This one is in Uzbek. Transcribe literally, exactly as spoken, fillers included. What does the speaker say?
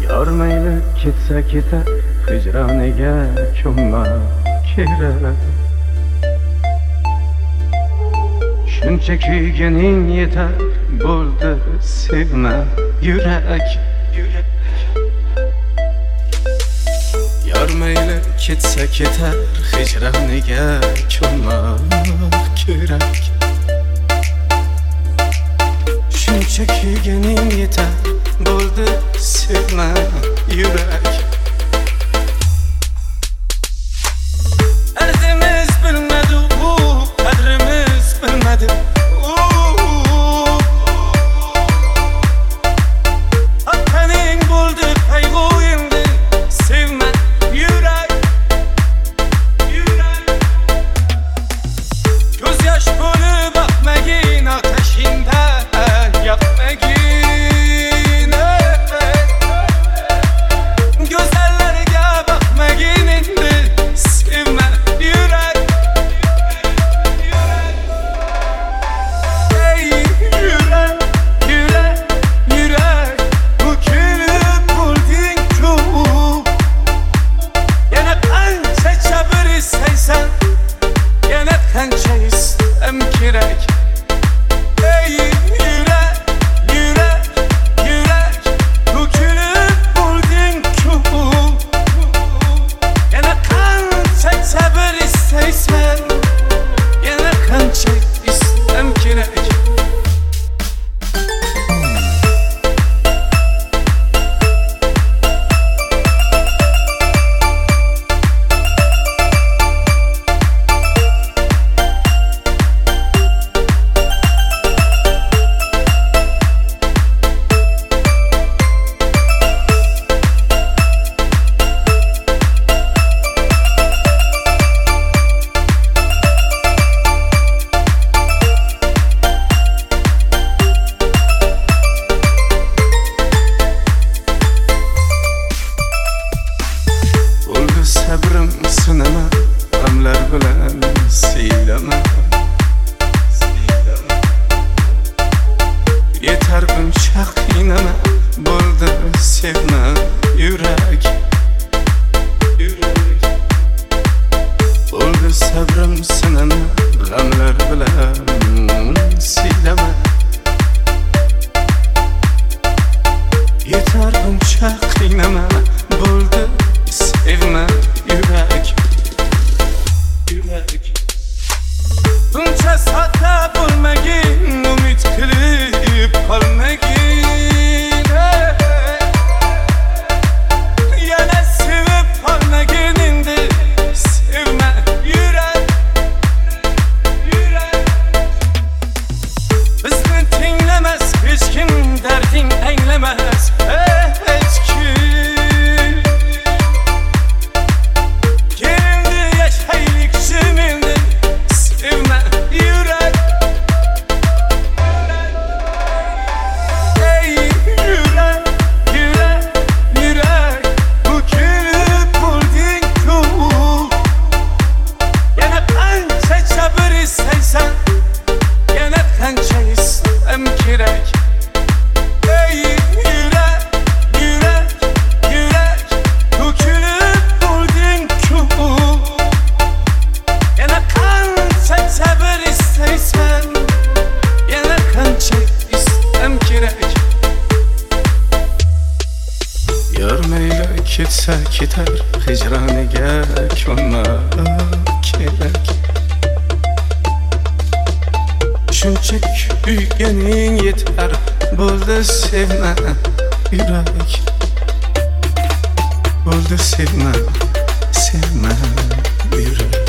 Yormayli ketsa ketar, hijroniga ko'nmak kerak. Shuncha kuyganing yetar, bo'ldi sevma yurak. Yormayli ketsa ketar, hijroniga ko'nmak kerak. Shuncha kuyganing yetar, bo'ldi sevma yurak. Arzimiz bilmadi u, qadrimiz bilmadi u. Haqqaning bo'ldi qayg'u endi, sevma yurak. Yurak. Ko'z yosh bo'lib oqmagin, otashingda yoqmagin. Sabrim sinama, g'amlar bilan siylama. Yetar buncha qiynama, bo'ldi sevma yurak. Bo'ldi sabrim sinama, g'amlar bilan siylama. Yetar buncha qiynama, bo'ldi sevma yurak. Yurak. Buncha sodda bo'lmagin, umid qilib qolmagin. Yana sevib qolmagin endi, sevma yurak. Yurak. Bizni tinglamas hech kim, darding anglamas hech kim. Yormayli ketsa ketar, hijroniga ko'nmak kerak. Shuncha kuyganing yetar, bo'ldi sevma yurak. Bo'ldi sevma, sevma yurak.